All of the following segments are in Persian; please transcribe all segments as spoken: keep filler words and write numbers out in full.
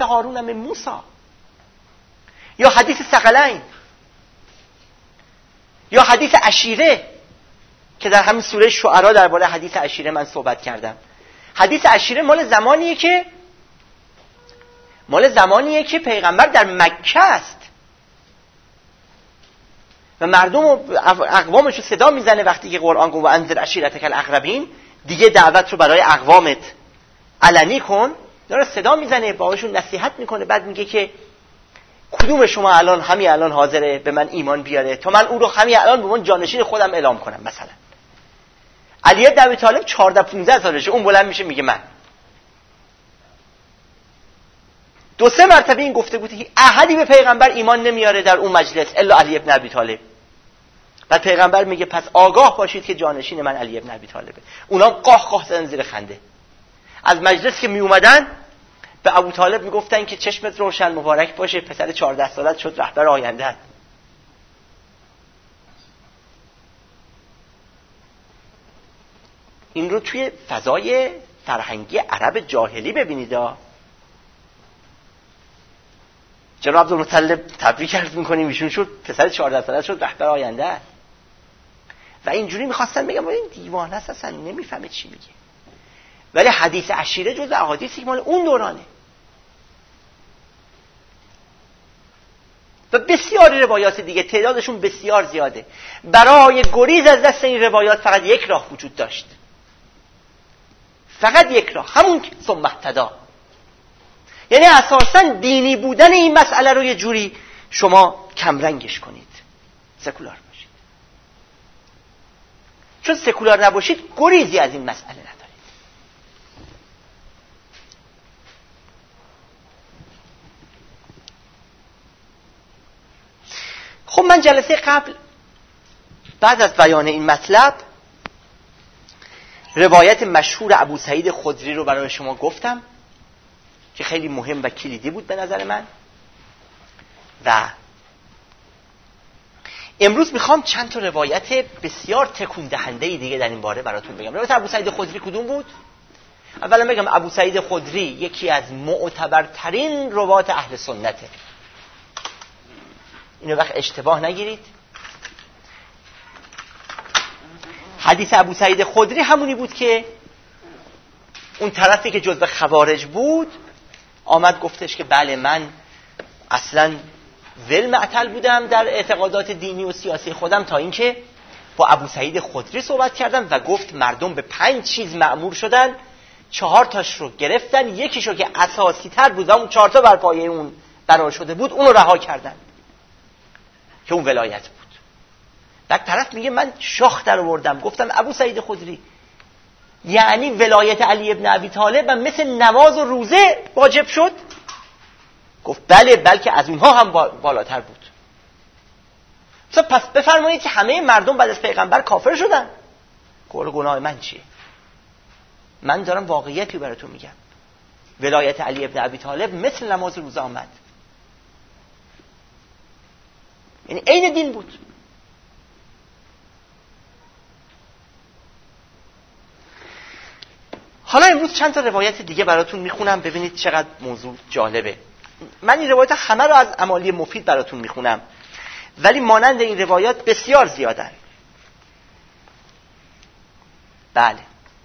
هارون من موسی، یا حدیث ثقلین، یا حدیث عشیره که در همین سوره شعرا درباره حدیث عشیره من صحبت کردم. حدیث عشیره مال زمانیه که مال زمانیه که پیغمبر در مکه است و مردم و اقوامش رو صدا میزنه وقتی که قرآن گفت و انذر عشیرتک الاقربین، دیگه دعوت رو برای اقوامت علنی کن، داره صدا میزنه، باهاشون نصیحت میکنه. بعد میگه که کدوم شما الان همین الان حاضره به من ایمان بیاره تا من او رو همین الان به من جانشین خودم اعلام کنم. مثلا علی بن ابی طالب چهارده پانزده سالشه، اون بلند میشه میگه من. دو سه مرتبه این گفته بود که احدی به پیغمبر ایمان نمیاره در اون مجلس الا علی بن ابی طالب. بعد پیغمبر میگه پس آگاه باشید که جانشین من علی بن ابی طالبه. اونا قاه قاه زدن زیر خنده. از مجلس که می اومدن به ابو طالب میگفتن که چشمت روشن مبارک باشه، پسر چهارده سالت شد رهبر آینده. این رو توی فضای فرهنگی عرب جاهلی ببینید. جناب عبدالمطلب تبریک عرض میکنیم، ایشون شد پسر چهارده سالت شد رهبر آینده. و اینجوری میخواستن بگم این دیوانه است، اصلا نمیفهمه چی میگه. ولی حدیث عشیره جز احادیثی که مال اون دورانه و بسیاری روایات دیگه، تعدادشون بسیار زیاده. برای گریز از دست این روایات فقط یک راه وجود داشت، فقط یک راه، همون ثم اهتدی. یعنی اساساً دینی بودن این مسئله رو یه جوری شما کمرنگش کنید، سکولار باشید. چون سکولار نباشید گریزی از این مسئله ندارید. خب من جلسه قبل بعد از بیان این مطلب روایت مشهور ابو سعید خدری رو برای شما گفتم که خیلی مهم و کلیدی بود به نظر من. و امروز میخوام چند تا روایت بسیار تکون دهنده دیگه در این باره براتون بگم. روایت ابو سعید خدری کدوم بود؟ اولا بگم ابو سعید خدری یکی از معتبرترین روات اهل سنته. اینو وقت اشتباه نگیرید. حدیث ابو سعید خدری همونی بود که اون طرفی که جزو خوارج بود آمد گفتش که بله من اصلا ول معطل بودم در اعتقادات دینی و سیاسی خودم تا اینکه با ابو سعید خدری صحبت کردم و گفت مردم به پنج چیز مأمور شدن، چهار تاش رو گرفتن، یکیشو که اساسی تر بود اون چهار تا بر پایه اون قرار شده بود اون رو رها کردن که اون ولایت بود. بعد طرف میگه من شاخ در آوردم گفتم ابو سعید خدری یعنی ولایت علی ابن ابی طالب و مثل نماز و روزه واجب شد؟ گفت بله، بلکه از اونها هم بالاتر بود. پس بفرمایید که همه مردم بعد از پیغمبر کافر شدن. گفت گناه من چیه؟ من دارم واقعیتی براتون میگم. ولایت علی ابن ابی طالب مثل نماز و روزه آمد، یعنی عین دین بود. حالا امروز چند تا روایت دیگه براتون میخونم ببینید چقدر موضوع جالبه. من این روایت همه رو از امالی مفید براتون میخونم ولی مانند این روایات بسیار زیادن. بله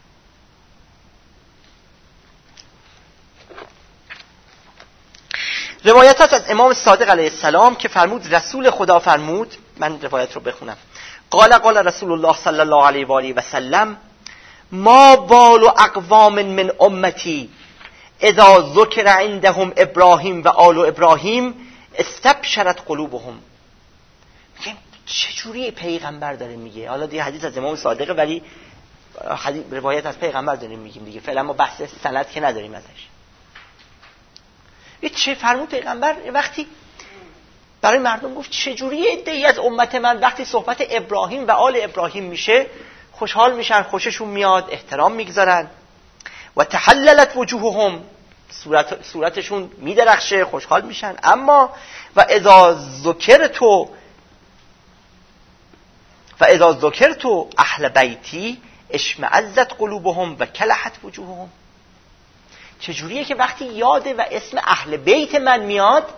روایتات از امام صادق علیه السلام که فرمود رسول خدا فرمود، من روایت رو بخونم. قال قال رسول الله صلی الله علیه و آله و سلم ما بال اقوام من امتی اذا ذکر عندهم ابراهیم و آل ابراهیم استبشرت قلوبهم. میگم چجوری پیغمبر داره میگه؟ حالا دیگه حدیث از امام صادقه ولی حدیث روایت از پیغمبر داریم میگیم دیگه، فعلا ما بحث سند که نداریم ازش. یه چه فرمود پیغمبر وقتی برای مردم گفت چجوری عده‌ای از امت من وقتی صحبت ابراهیم و آل ابراهیم میشه خوشحال میشن، خوششون میاد، احترام میگذارن. و تحللت وجوههم، صورت صورتشون میدرخشه، خوشحال میشن. اما و اذا ذکرتو و اذا ذکرتو اهل بیتی اشمئزت قلوبهم و کلحت وجوههم. چجوریه که وقتی یاده و اسم اهل بیت من میاد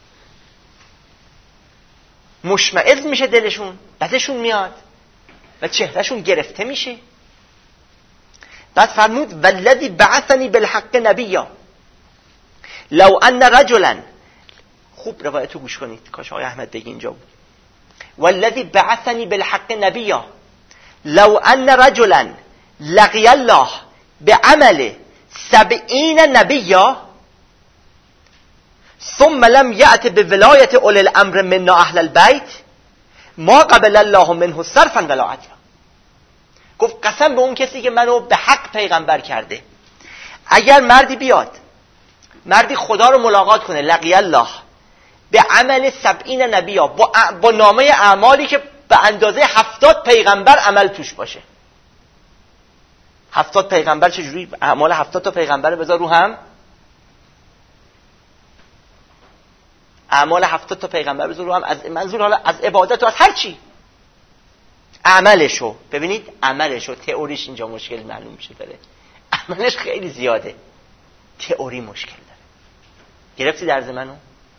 مشمئز میشه دلشون، بدشون میاد و چهرهشون گرفته میشه. بعد فرمود والذی بعثنی بالحق نبیا لو ان رجلا، خوب روایتو گوش کنید، کاش آقای احمد بگی اینجا بود. والذی بعثنی بالحق نبیا لو ان رجلا لقی الله بعمل سبعین نبیا ثم لم یأت بولایت اولی الامر منا اهل البیت ما قبل الله منه صرفا ولا عدلا. گفت قسم به اون کسی که منو به حق پیغمبر کرده، اگر مردی بیاد، مردی خدا رو ملاقات کنه، لقی الله به عمل سبعین نبیا، با, با نامه اعمالی که به اندازه هفتاد پیغمبر عمل توش باشه. هفتاد پیغمبر چجوری اعمال هفتاد تا پیغمبر بذار رو هم؟ اعمال هفتاد تا پیغمبر بذار رو هم، از منظور حالا از عبادت و از هر چی، عملشو ببینید، عملشو، تئوریش اینجا مشکل معلوم میشه داره، عملش خیلی زیاده، تئوری مشکل داره. گرفتی درز منو؟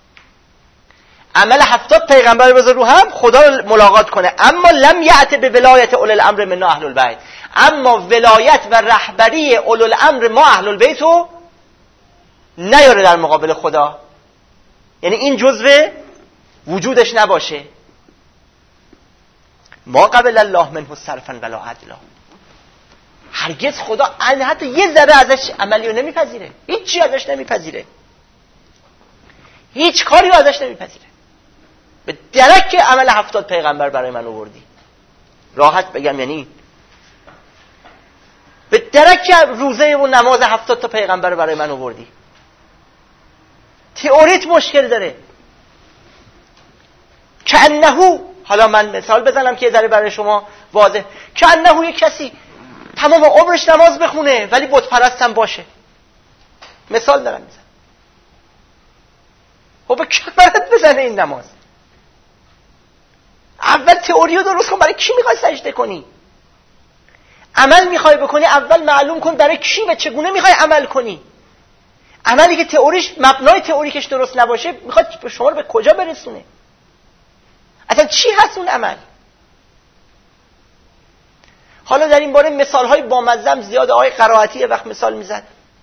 عمل هفتاد پیغمبر بذار رو هم، خدا رو ملاقات کنه، اما لم یأت به ولایت اولی الامر من اهل البیت، اما ولایت و رهبری اولی الامر ما اهل البیت رو نیاره در مقابل خدا، یعنی این جزء وجودش نباشه. ما قبل الله منه صرفا ولا عدلا، هرگز خدا حتی یه ذره ازش عملی رو نمیپذیره، هیچ چی ازش نمیپذیره، هیچ کاری رو ازش نمیپذیره. به درک که عمل هفتاد پیغمبر برای من آوردی، راحت بگم یعنی به درک که روزه و نماز هفتاد تا پیغمبر برای من آوردی، تئوریت مشکل داره. کأنه، حالا من مثال بزنم که ذره برای شما واضح، کأنه یک کسی تمام عمرش نماز بخونه ولی بت پرست هم باشه، مثال دارم میزنم، خب به کمرت بزنه این نماز. اول تئوری رو درست کن، برای کی میخوای سجده کنی؟ عمل میخوای بکنی، اول معلوم کن برای کی و چگونه میخوای عمل کنی. عملی که تئوریش، مبنای تئوریکش درست نباشه، میخواد شما رو به کجا برسونه؟ اصلا چی هست اون عمل؟ حالا در این باره مثالهای بامزه زیاد. آقای قرائتی یه وقت مثال میزد،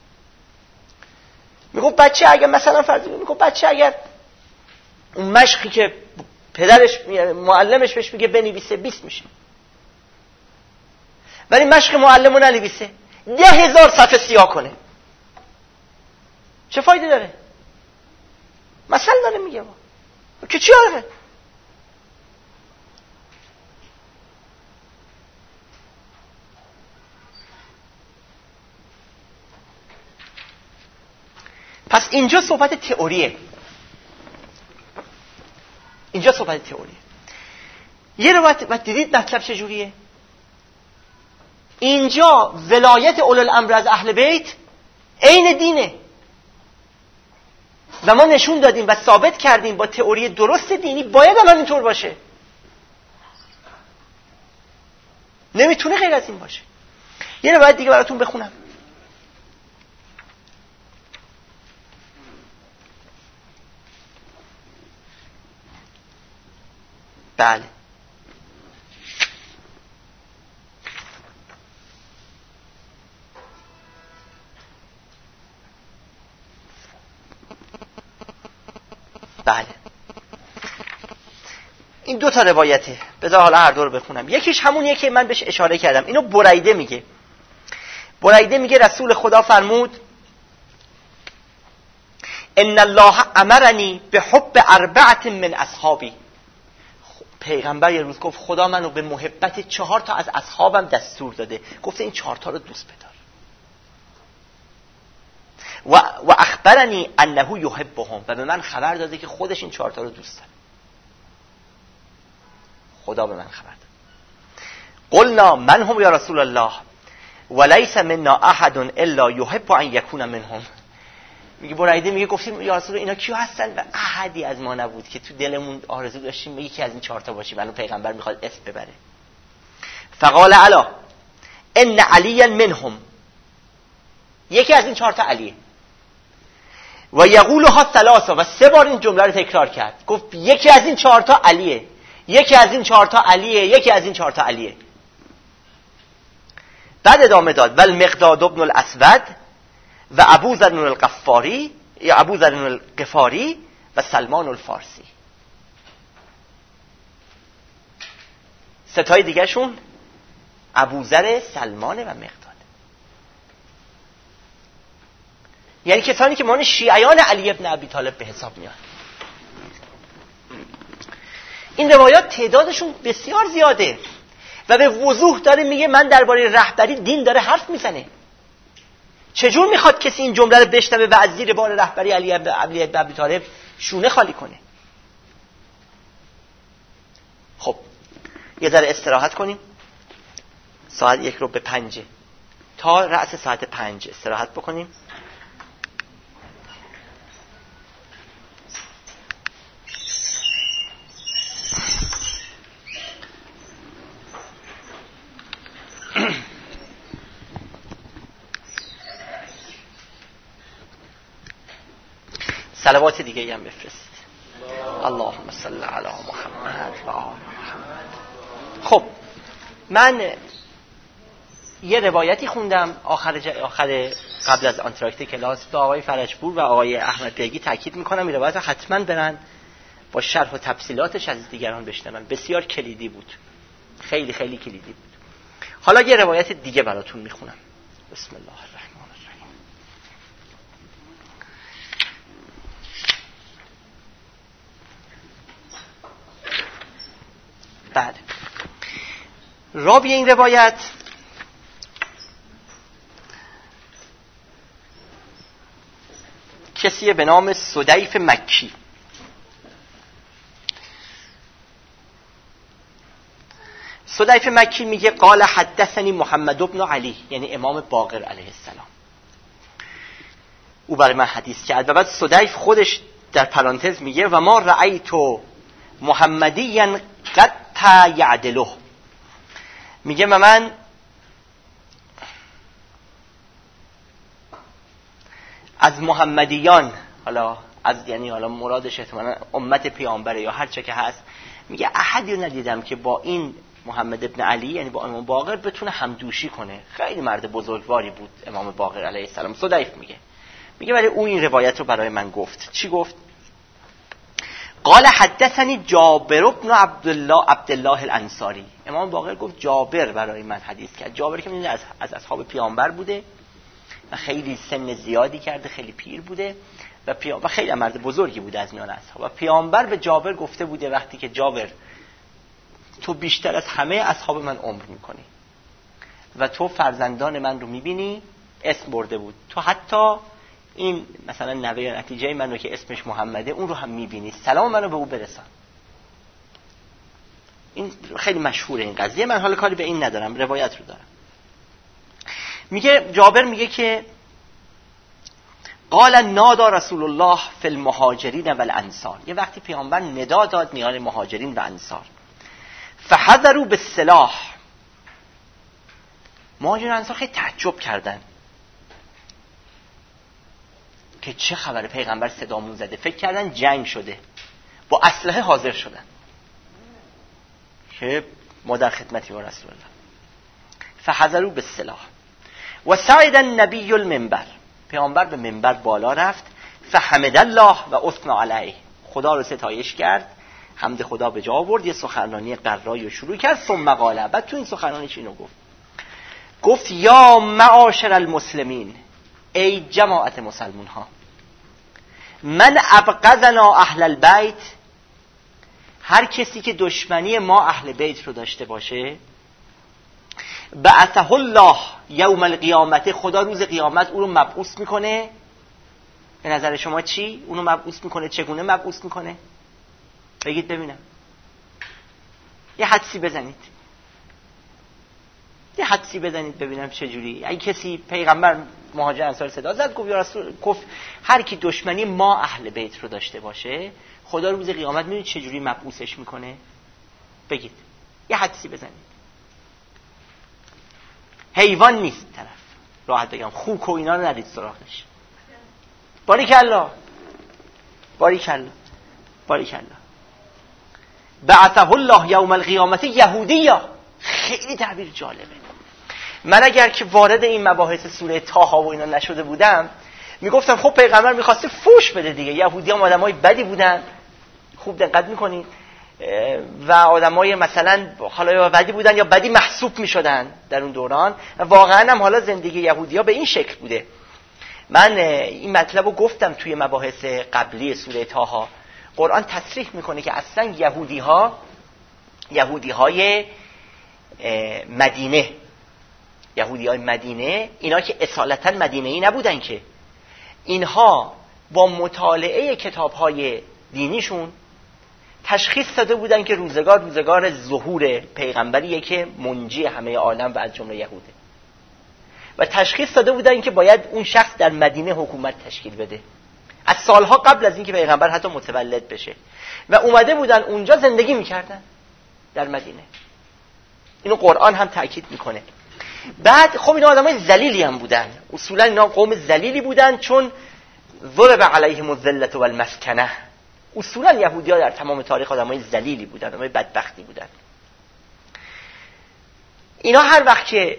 میگفت بچه اگر مثلا فرض میگفت بچه اگر اون مشقی که پدرش معلمش بهش میگه بنویسه بیست میشه، ولی مشق معلمو ننویسه، ده هزار صفحه سیاه کنه، چه فایده داره؟ مثلا داره میگه ما که چی آره؟ پس اینجا صحبت تئوریه، اینجا صحبت تئوریه. یه رو باید دیدید مطلب چجوریه. اینجا ولایت اولی الامر از اهل بیت عین دینه و ما نشون دادیم و ثابت کردیم با تئوری درست دینی باید هم اینطور باشه، نمیتونه غیر از این باشه. یه روایت دیگه براتون بخونم. بله بله این دو تا روایته، بذار حالا هر دو رو بخونم. یکیش همونیه که من بهش اشاره کردم، اینو بریده میگه. بریده میگه رسول خدا فرمود ان الله امرنی به حب اربعه من اصحابی. پیغمبر یه روز گفت خدا منو به محبت چهار تا از اصحابم دستور داده، گفته این چهار تا رو دوست بدار. و و اخبرنی انه یحبهم، و به من خبر داده که خودش این چهار تا رو دوست داره. خدا به من خبر داد. قلنا من هم یا رسول الله وليس منا احد الا يحب ان يكون منهم. میگه برایده میگه گفتیم یا رسول اینا کیو هستن و احدی از ما نبود که تو دلمون آرزو داشتیم یکی از این چهار تا باشیم. منو پیغمبر میخواد اسم ببره. فقال الا ان علی منهم، یکی از این چهار تا علیه. و یقولها ثلاثه و سه بار این جمله رو تکرار کرد. گفت یکی از این چهار تا علیه، یکی از این چهار تا علیه، یکی از این چهار تا علیه. بعد ادامه داد ول مقداد ابن الاسود و ابو ذر الغفاری یا ابو ذر الغفاری و سلمان الفارسی. ستای دیگه شون ابوذر، سلمان و مقداد. یعنی کسانی که مانند شیعیان علی ابن ابی طالب به حساب میان. این روایات تعدادشون بسیار زیاده و به وضوح داره میگه من درباره رهبری دین داره حرف میزنه. چجور میخواد کسی این جمله رو بشنوه و از زیر بار رهبری علی ابن ابی طالب شونه خالی کنه؟ خب یه ذره استراحت کنیم. ساعت یک رو به پنجه تا رأس ساعت پنج استراحت بکنیم. صلوات دیگه هم بفرست. اللهم صل علی محمد و آل محمد. خب من یه روایتی خوندم آخر ج... آخر قبل از آنتراکت کلاس به آقای فرجپور و آقای احمد بیگی تاکید میکنم این روایت حتما برن با شرح و تفصیلاتش از دیگران بشنون. بسیار کلیدی بود، خیلی خیلی کلیدی بود. حالا یه روایت دیگه براتون میخونم. بسم الله الرحمن الرحیم. بعد راوی این روایت کسی به نام سدیف مکی. سدیف مکی میگه قال حدثنی محمد ابن علی، یعنی امام باقر علیه السلام، او برای من حدیث کرد. و بعد سدیف خودش در پرانتز میگه و ما رأیت محمدیًا قد یعدله، میگه و من از محمدیان، حالا از یعنی حالا مرادش احتمالاً امت پیامبره یا هر چه که هست، میگه احدی ندیدم که با این محمد ابن علی یعنی با امام باقر بتونه همدوشی کنه. خیلی مرد بزرگواری بود امام باقر علیه السلام. سدیف میگه میگه ولی او این روایت رو برای من گفت. چی گفت؟ قال حدثنی جابر بن عبدالله عبدالله الانصاری. امام باقر گفت جابر برای من حدیث کرد. جابر که میدونید از از اصحاب پیامبر بوده و خیلی سن زیادی کرده، خیلی پیر بوده و پیام و خیلی مرد بزرگی بوده از میان اصحاب. و پیامبر به جابر گفته بوده وقتی که جابر تو بیشتر از همه اصحاب من عمر میکنی و تو فرزندان من رو میبینی، اسم برده بود، تو حتی این مثلا نوه یا نتیجه من رو که اسمش محمده اون رو هم میبینی، سلام منو به او برسان. این خیلی مشهوره این قضیه. من حالا کاری به این ندارم، روایت رو دارم. میگه جابر میگه که قال نادا رسول الله فی المهاجرین و الانصار. یه وقتی پیامبر ندا داد میان مهاجرین و انصار. فحذروا بالسلاح. مهاجرین و انصار خیلی تعجب کردن که چه خبره، پیغمبر صدامون زده. فکر کردن جنگ شده، با اسلحه حاضر شدن که ما در خدمتی با رسول الله. فحذروا بالسلاح و صعد النبی المنبر. پیامبر به منبر بالا رفت. فحمد الله و اثنى علیه. خدا رو ستایش کرد، حمد خدا به جا آورد، یه سخنرانی قرایی رو شروع کرد. ثم قال، بعد تو این سخنرانیش اینو گفت گفت یا معاشر المسلمین، ای جماعت مسلمون ها، من ابغضنا اهل البیت، هر کسی که دشمنی ما اهل بیت رو داشته باشه، بعثه الله یوم القیامت، خدا روز قیامت او رو مبعوث میکنه. به نظر شما چی؟ اونو مبعوث میکنه؟ چگونه مبعوث میکنه؟ بگید ببینم. یه حدسی بزنید، یه حدسی بزنید ببینم چه جوری. اگه کسی پیغمبر مهاجر انصار صدا زد گفت یا رسول، گفت هر کی دشمنی ما اهل بیت رو داشته باشه خدا روز قیامت میدونید چه جوری مبعوثش میکنه؟ بگید، یه حدسی بزنید. حیوان نیست طرف، راحت بگم خوک و اینا رو ندید سراغش. باریکالله، باریکلا باریکلا. بعثه الله یوم القیامت یهودیا. خیلی تعبیر جالبه. من اگر که وارد این مباحث سوره طه و اینا نشده بودم میگفتم خب پیغمبر میخواسته فوش بده دیگه. یهودیان آدمای بدی بودن، خوب دقت میکنین، و آدمای مثلا حالا یا بدی بودن یا بدی محسوب میشدن در اون دوران. واقعا هم حالا زندگی یهودی‌ها به این شکل بوده. من این مطلب رو گفتم توی مباحث قبلی سوره طه. قرآن تصریح میکنه که اصلا یهودی‌ها یهودی‌های مدینه یهودی‌های مدینه اینا که اصالتاً مدینه‌ای نبودن، که اینها با مطالعه کتاب‌های دینیشون تشخیص داده بودن که روزگار روزگار ظهور پیغمبریه که منجی همه عالم و از جمله یهوده، و تشخیص داده بودن که باید اون شخص در مدینه حکومت تشکیل بده از سالها قبل از اینکه پیغمبر حتی متولد بشه، و اومده بودن اونجا زندگی میکردن در مدینه. اینو قرآن هم تأکید میکنه. بعد خب اینا آدمای ذلیلی هم بودن، اصولا اینا قوم ذلیلی بودن، چون ضرب علیهم الذلة والمسکنه. اصولا یهودی‌ها در تمام تاریخ آدمای ذلیلی بودن، آدمای بدبختی بودن. اینا هر وقت که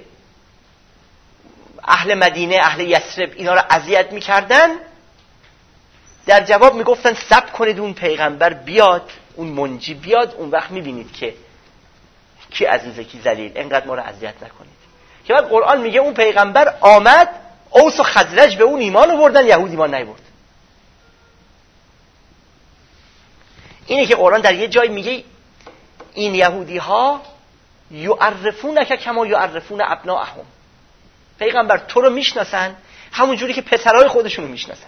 اهل مدینه، اهل یثرب اینا رو اذیت میکردن، در جواب میگفتن صبر کنید اون پیغمبر بیاد، اون منجی بیاد، اون وقت میبینید که کی عزیزه کی ذلیل، اینقدر ما رو اذیت نکنید. که بعد قرآن میگه اون پیغمبر آمد، اوس و خزرج به اون ایمان آوردن، یهود ایمان نیاورد. اینه که قرآن در یه جای میگه این یهودی ها یعرفونک کما یعرفون ابناءهم. پیغمبر تو رو میشناسن همون جوری که پسرای خودشونو میشناسن.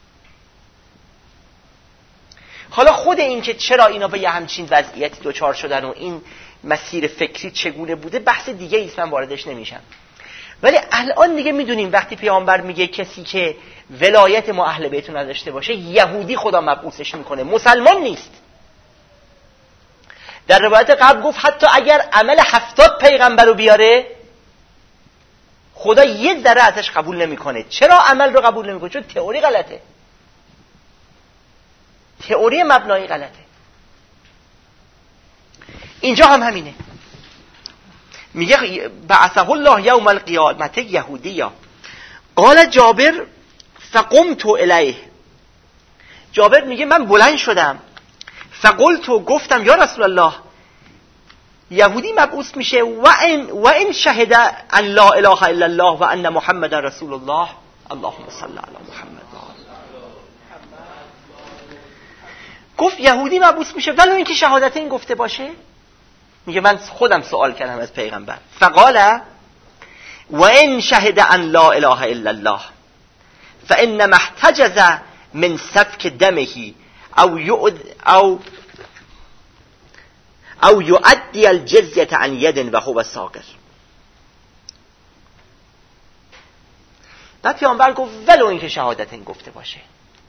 حالا خود این که چرا اینا به یه همچین وضعیتی دوچار شدن و این مسیر فکری چگونه بوده بحث دیگه ایست، من واردش نمیشم. ولی الان دیگه میدونیم وقتی پیامبر میگه کسی که ولایت ما اهل بیت نداشته باشه یهودی خدا مبعوثش میکنه، مسلمان نیست. در روایت قبل گفت حتی اگر عمل هفتاد پیغمبر رو بیاره خدا یه ذره ازش قبول نمیکنه. چرا عمل رو قبول نمیکنه؟ چون تئوری غلطه، تئوری مبنایی غلطه. اینجا هم همینه، میگه بعثه الله یوم القیامت یهودیا. قال جابر فقمت الیه. جابر میگه من بلند شدم، فقلت گفتم یا رسول الله یهودی مبعوث میشه و ان و ان شهد ان لا اله الا الله و ان محمد رسول الله اللهم صل علی محمد. گفت یهودی مبعوث میشه ولو اینکه شهادتین گفته باشه. میگه من خودم سوال کردم از پیغمبر، فقال و ان شهد ان لا اله الا الله فانما احتجز من سفك دمه او يؤد او او يؤدي الجزيه عن يد وهو صاغر. بعد پیامبر گفت ولو اینکه شهادتین گفته باشه،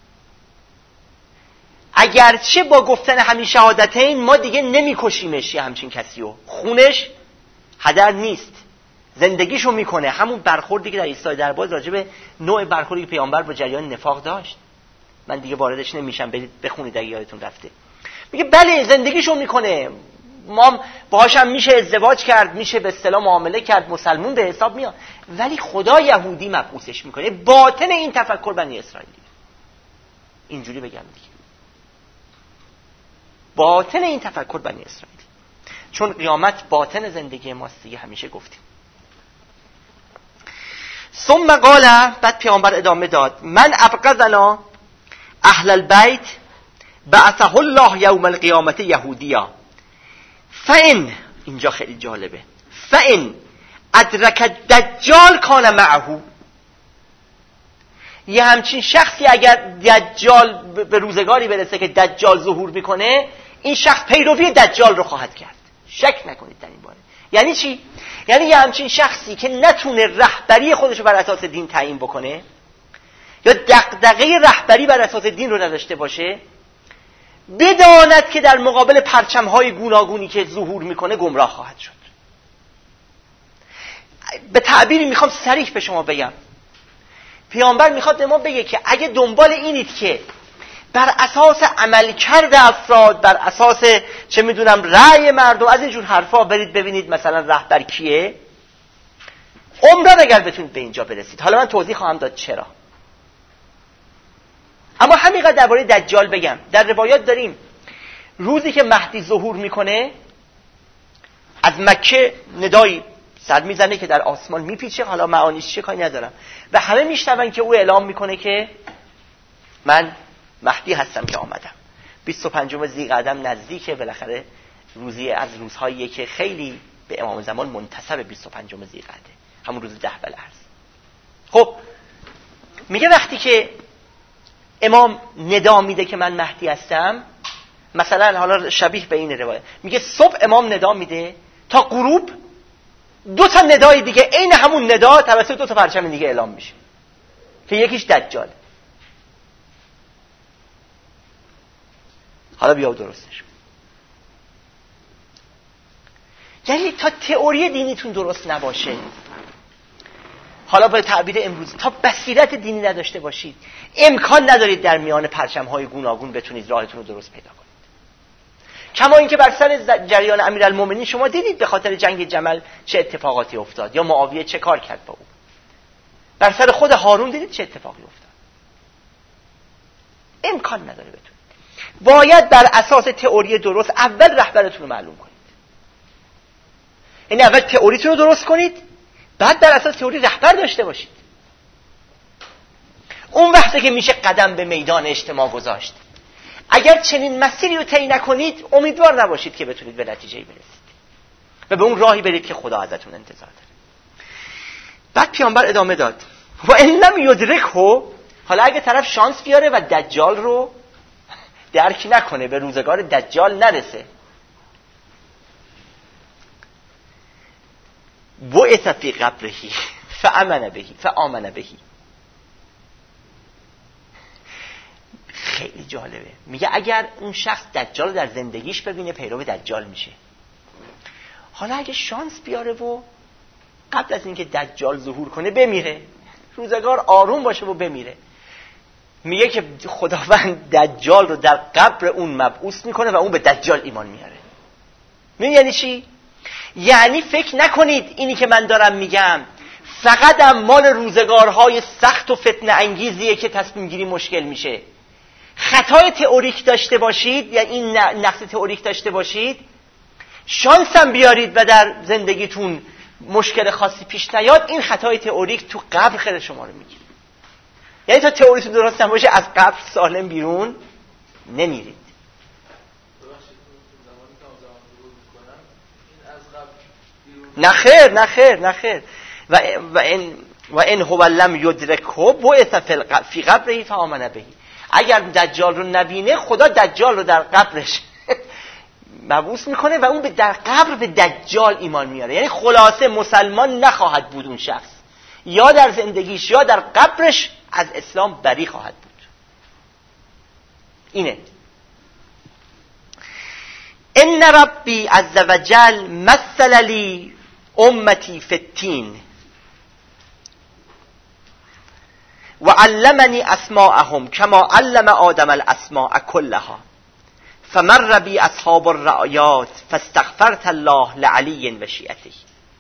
اگرچه با گفتن همین شهادتین ما دیگه نمیکشیمش، یه همچین کسیو خونش هدر نیست، زندگیشو میکنه. همون برخوردی که در عیسی درباز راجع به نوع برخوردی که پیامبر با جریان نفاق داشت، من دیگه واردش نمیشم، بخونید اگه یادتون رفته. میگه بله زندگیشو میکنه، ما باهاش هم میشه ازدواج کرد، میشه به اصطلاح معامله کرد، مسلمون به حساب میاد، ولی خدا یهودی مبعوثش میکنه. باطن این تفکر بنی اسرائیلی، اینجوری بگم دیگه، باطن این تفکر بنی اسرائیل، چون قیامت باطن زندگی ماست دیگه، همیشه گفتیم. ثم قال، بعد پیامبر ادامه داد، من ابغضنا اهل البیت بعثه الله یوم القیامت یهودیا فان، اینجا خیلی جالبه، فان ادرک الدجال کان معه. یه همچین شخصی اگر دجال به روزگاری برسه که دجال ظهور میکنه، این شخص پیروی دجال رو خواهد کرد، شک نکنید در این باره. یعنی چی؟ یعنی یه همچین شخصی که نتونه رهبری خودش رو بر اساس دین تعیین بکنه یا دغدغه رهبری بر اساس دین رو نداشته باشه، بداند که در مقابل پرچم‌های گوناگونی که ظهور میکنه گمراه خواهد شد. به تعبیری میخوام صریح به شما بگم، پیامبر میخواد به ما بگه که اگه دنبال اینید که بر اساس عملکرد افراد، بر اساس چه میدونم رأی مردم، از اینجور حرفا برید ببینید مثلا رهبر کیه. عمران اگر بتونید به اینجا برسید. حالا من توضیح خواهم داد چرا. اما همینقدر درباره دجال بگم. در روایات داریم روزی که مهدی ظهور میکنه از مکه ندایی سر میزنه که در آسمان میپیچه، حالا معانیش چه کاری ندارم، و همه میشنون که او اعلام میکنه که من مهدی هستم که آمدم. بیست و پنجم ذی‌قعده نزدیکه، بالاخره روزی از روزهاییه که خیلی به امام زمان منتسب بیست و پنجم ذی‌قعده، همون روز ده بالارز. خب میگه وقتی که امام ندا میده که من مهدی هستم، مثلا حالا شبیه به این روایت میگه صبح امام ندا میده تا غروب دو تا ندای دیگه عین همون ندا توسط دو تا پرچم دیگه اعلام میشه که یکیش دجال. حالا بیا درستش. یعنی تا تئوری دینیتون درست نباشه، حالا به تعبیر امروز تا بصیرت دینی نداشته باشید، امکان ندارید در میان پرچم‌های گوناگون بتونید راهتون رو درست پیدا کنید. کما اینکه بر سر جریان امیرالمومنین شما دیدید به خاطر جنگ جمل چه اتفاقاتی افتاد، یا معاویه چه کار کرد با او. بر سر خود هارون دیدید چه اتفاقی افتاد. امکان نداره بتونید. باید بر اساس تئوری درست اول رهبرتون رو معلوم کنید. یعنی اول تئوریتون رو درست کنید، بعد بر اساس تئوری رهبر داشته باشید. اون وقته که میشه قدم به میدان اجتماع گذاشت. اگر چنین مسیری رو طی نکنید امیدوار نباشید که بتونید به نتیجه‌ای برسید و به اون راهی برید که خدا ازتون انتظار داره. بعد پیامبر ادامه داد و ان لم یدرکه، حالا اگه طرف شانس بیاره و دجال رو درک نکنه، به روزگار دجال نرسه، بعث فی قبره فآمن به فآمن به. خیلی جالبه. میگه اگر اون شخص دجال در زندگیش ببینه پیرو دجال میشه. حالا اگه شانس بیاره و قبل از اینکه دجال ظهور کنه بمیره، روزگار آروم باشه و بمیره، میگه که خداوند دجال رو در قبر اون مبعوث میکنه و اون به دجال ایمان میاره. میگه یعنی چی؟ یعنی فکر نکنید اینی که من دارم میگم فقط هم مال روزگارهای سخت و فتنه انگیزیه که تصمیم گیری مشکل میشه. خطای تئوریک داشته باشید، یا این نقص تئوریک داشته باشید، شانس هم بیارید و در زندگیتون مشکل خاصی پیش نیاد، این خطای تئوریک تو قبر خیر شما رو میگیره. یعنی تا تئوریتون درست نباشه از قبر سالم بیرون نمیرید. نه خیر نه خیر نه خیر. و و این و این هو لم یدرکه بعث فی قبره فآمن به. اگر دجال رو نبینه خدا دجال رو در قبرش مبعوث میکنه و اون به در قبر به دجال ایمان میاره. یعنی خلاصه مسلمان نخواهد بود اون شخص، یا در زندگیش یا در قبرش از اسلام بری خواهد بود. اینه ان ربی عز وجل مثل لی امتی فی التین و علمنی اسماءهم کما علم آدم الاسماء كلها فمر بی اصحاب الرعیات فاستغفرت الله لعلی و شیعته.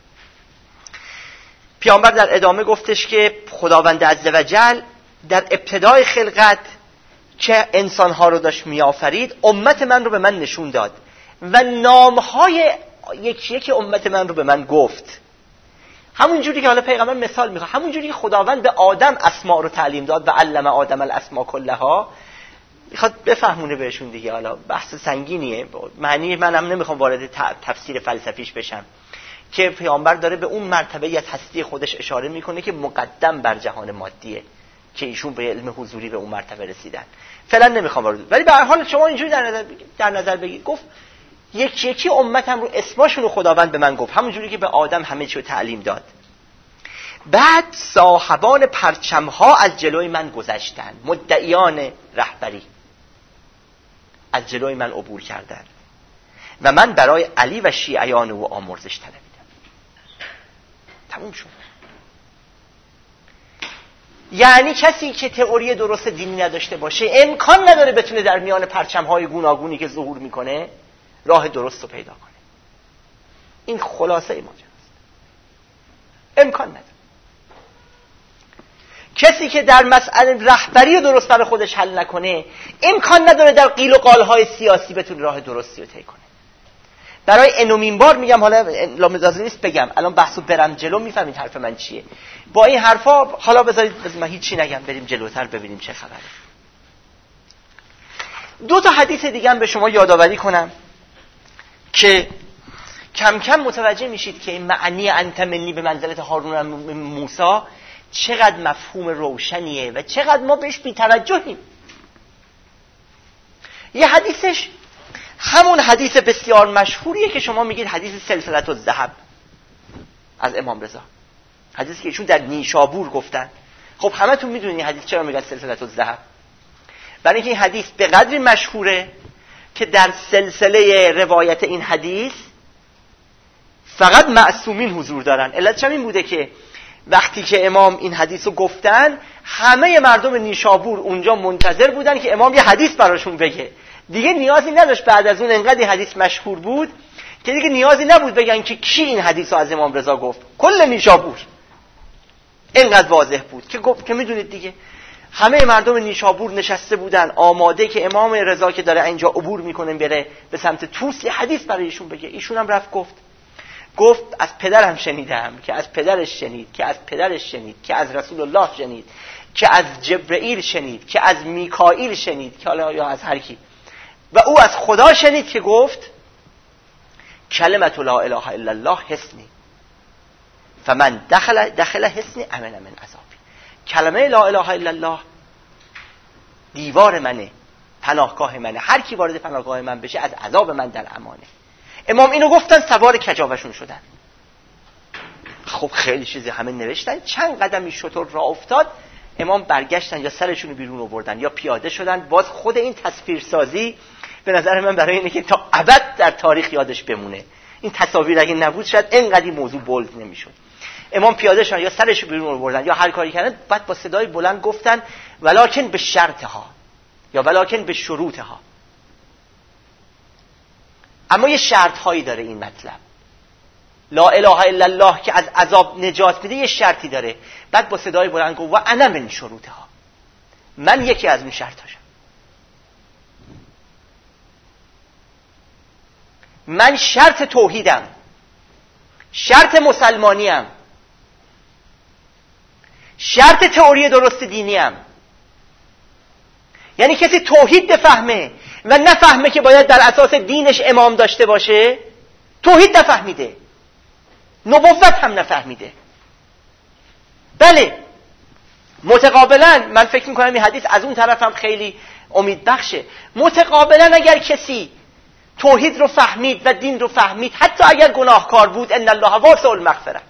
پیامبر در ادامه گفتش که خداوند عزوجل در ابتدای خلقت که انسانها رو داشت میآفرید، امت من رو به من نشون داد و نامهای یکی یکی امت من رو به من گفت. همون جوری که حالا پیغمبر مثال میخواد، همون جوری که خداوند به آدم اسماء رو تعلیم داد و علم آدم الاسماء كلها، میخواد بفهمونه بهشون دیگه. حالا بحث سنگینیه، معنی منم نمیخوام وارد تفسیر فلسفیش بشم، که پیامبر داره به اون مرتبه از هستی خودش اشاره میکنه که مقدم بر جهان مادیه، که ایشون به علم حضوری به اون مرتبه رسیدن. فعلا نمیخوام وارد، ولی به هر حال شما اینجوری در نظر بگید، در نظر بگید گفت یکی یکی امتم رو اسماشون رو خداوند به من گفت، همون جوری که به آدم همه چی رو تعلیم داد. بعد صاحبان پرچم‌ها از جلوی من گذشتن، مدعیان رهبری از جلوی من عبور کردند و من برای علی و شیعیان او آمرزش طلبیدم. تموم شد. یعنی کسی که تئوری درست دینی نداشته باشه امکان نداره بتونه در میان پرچم‌های گوناگونی که ظهور میکنه راه درست رو پیدا کنه. این خلاصه ماجراست. امکان نداره. کسی که در مسئله رهبری درست برای خودش حل نکنه امکان نداره در قیل و قال‌های سیاسی بتونه راه درستی رو طی کنه. برای انومین بار میگم، حالا لازم نیست بگم، الان بحثو برم جلو میفهمید حرف من چیه. با این حرفا حالا بذارید بذار من هیچی نگم، بریم جلوتر ببینیم چه خبره. دو تا حدیث دیگه هم به شما یادآوری کنم که کم کم متوجه میشید که این معنی انت منی به منزلت هارون موسی چقدر مفهوم روشنیه و چقدر ما بهش بی‌توجهیم. یه حدیثش همون حدیث بسیار مشهوریه که شما میگید حدیث سلسله الذهب از امام رضا، حدیثی که ایشون در نیشابور گفتن. خب همتون میدونید حدیث چرا میگن سلسله الذهب؟ برای اینکه این حدیث به قدری مشهوره که در سلسله روایت این حدیث فقط معصومین حضور دارن. علتش هم این بوده که وقتی که امام این حدیث رو گفتن همه مردم نیشابور اونجا منتظر بودن که امام یه حدیث براشون بگه. دیگه نیازی نداشت، بعد از اون انقدر این حدیث مشهور بود که دیگه نیازی نبود بگن که کی این حدیث رو از امام رضا گفت. کل نیشابور انقدر واضح بود که گفت که میدونید دیگه همه مردم نیشابور نشسته بودن آماده که امام رضا که داره اینجا عبور میکنه بره به سمت طوس یه حدیث برای ایشون بگه. ایشون هم رفت گفت گفت از پدرم شنیدم که از پدرش شنید که از پدرش شنید که از رسول الله شنید که از جبرئیل شنید که از میکائیل شنید که حالا یا از هر کی، و او از خدا شنید که گفت کلمت لا اله الا الله حصنی فمن دخل دخل حصنی امن من عذابی. کلمه لا اله الا الله دیوار منه، پناهگاه منه، هر کی وارد پناهگاه من بشه از عذاب من در امانه. امام اینو گفتن سوار کجاوشون شدن. خب خیلی چیزی همه نوشتن، چند قدمی شطور راه افتاد امام برگشتن یا سرشون رو بیرون آوردن یا پیاده شدن. باز خود این تصویرسازی به نظر من برای اینه که تا ابد در تاریخ یادش بمونه. این تصاویر اگه نبود شاید اینقدر موضوع بولد نمیشد. امام پیاده شدن یا سرش رو بیرون آوردن یا هر کاری کردن، بعد با صدای بلند گفتن ولکن به شرطها یا ولکن به شروطها. اما یه شرط هایی داره این مطلب. لا اله الا الله که از عذاب نجات میده یه شرطی داره. بعد با صدای بلند گفت و انا من شروطها، من یکی از اون شرطاشم. من شرط توحیدم، شرط مسلمانیم، شرط تئوری درست دینیم. یعنی کسی توحید بفهمه و نفهمه که باید در اساس دینش امام داشته باشه، توحید نفهمیده، نبوت هم نفهمیده. بله متقابلا من فکر میکنم این حدیث از اون طرف هم خیلی امید بخشه. متقابلا اگر کسی توحید رو فهمید و دین رو فهمید، حتی اگر گناهکار بود، ان الله واسع المغفره.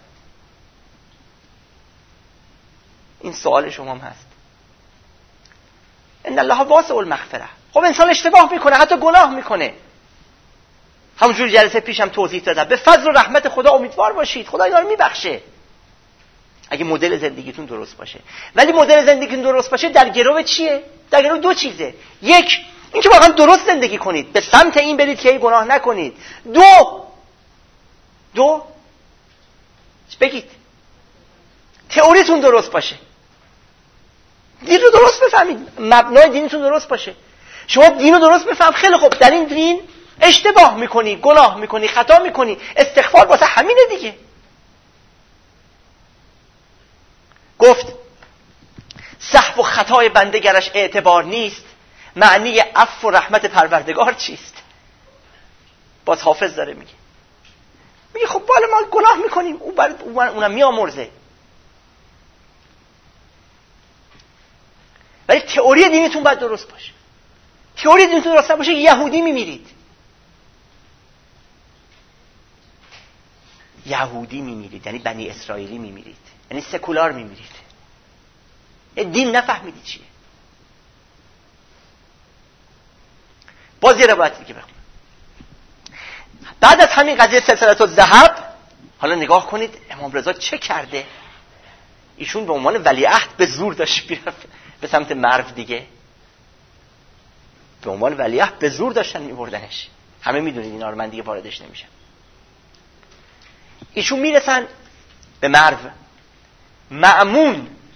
این سوال شما هم هست. ان الله واسع المغفره. خب انسان اشتباه میکنه، حتی گناه میکنه. همونجور جلسه پیشم توضیح دادم، به فضل و رحمت خدا امیدوار باشید، خدا اینا رو میبخشه اگه مدل زندگیتون درست باشه. ولی مدل زندگیتون درست باشه در گرو چیه؟ در گرو دو چیزه. یک، اینکه واقعا درست زندگی کنید، به سمت این برید که گناه نکنید. دو دو بگید تئوریتون درست باشه، دین رو درست بفهمید، مبنای دینتون درست باشه. شما دین رو درست بفهم، خیلی خوب، در این دین اشتباه میکنی، گناه میکنی، خطا میکنی، استغفار واسه همینه دیگه. گفت سهو و خطای بنده گرش اعتبار نیست، معنی عفو و رحمت پروردگار چیست؟ باز حافظ داره میگه میگه خب بالا ما گناه میکنیم، اون بر اونم میامرزه. ولی تئوری دینتون باید درست باشه. تئوری دینتون درست باشه یهودی میمیرید، یهودی میمیرید یعنی بنی اسرائیلی میمیرید، یعنی سکولار میمیرید، دین نفهمیدید چیه. باز یه روایتی که بخونم بعد از همین قضیه سلسله الذهب. حالا نگاه کنید امام رضا چه کرده. ایشون به عنوان ولیعهد به زور داشت میرفت به سمت مرو دیگه. به عنوان ولیعهد به زور داشتن میبردنش. همه میدونید اینا رو، من دیگه واردش نمیشم. ایشون میرسن به مرو. مأمون